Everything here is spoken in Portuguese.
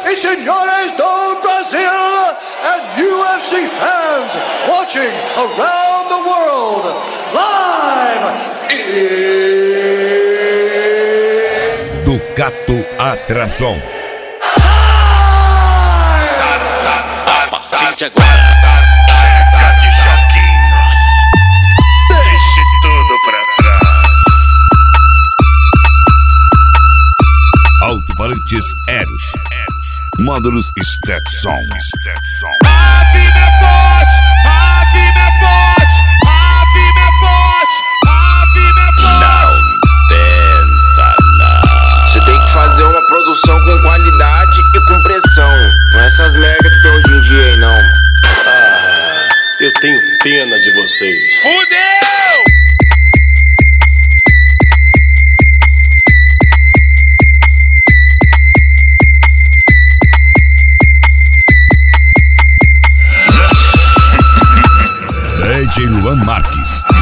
e senhores do Brasil, and UFC fans watching around the world, live Ducato Atrason. A partir de agora, chega de choquinhos, deixe tudo pra trás. Alto-falantes Eros. Módulos Stetson. A vida é forte, a vida é forte, a vida é forte, a vida é forte. não tenta não. Você tem que fazer uma produção com qualidade e com pressão. Não é essas merda que tem hoje em dia aí, não. Eu tenho pena de vocês. Fudeu! DJ Luan Marques.